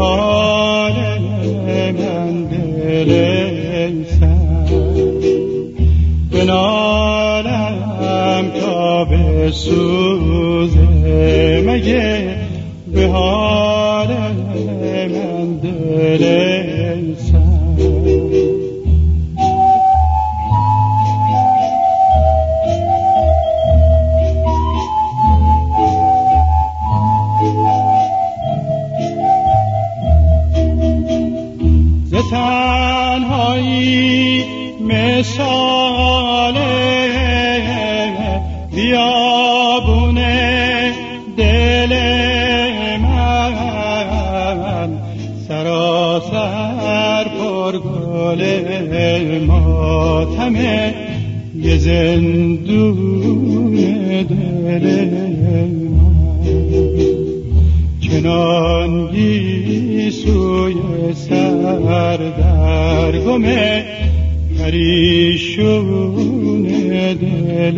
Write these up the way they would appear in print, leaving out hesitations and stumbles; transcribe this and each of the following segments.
حال من دل سنگ بنالم تا به سوزه مگه به حال من دل سنگ ز تنهایی مثال بیابونه دل من سراسر پر گل ماتمه یه زندون دل من چنان گیسوی سردرگمه پریشون دل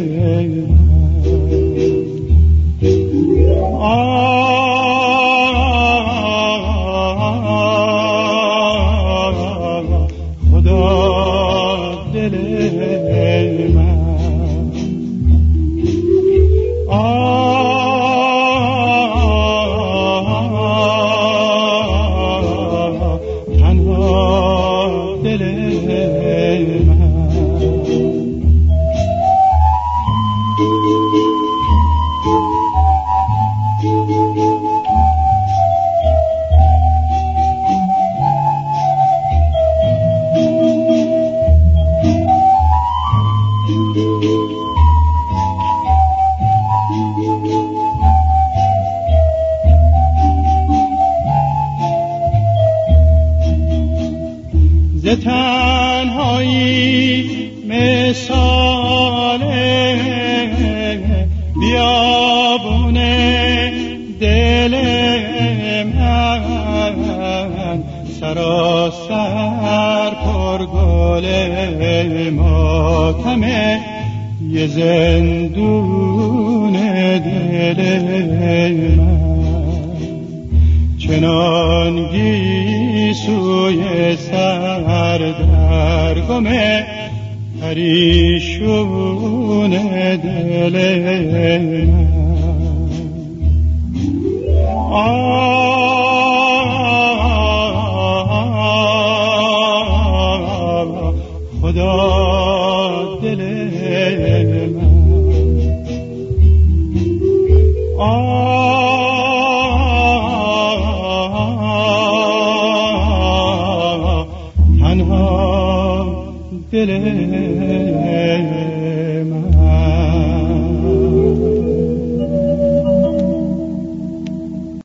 خدا دل من تنها دل ز تنهایی مثال بیابونه دل من سراسر پر گل ماتمه یه زندون دل من چنان گیسوی سردرگمه پریشون دل من خدا دل من تنها دل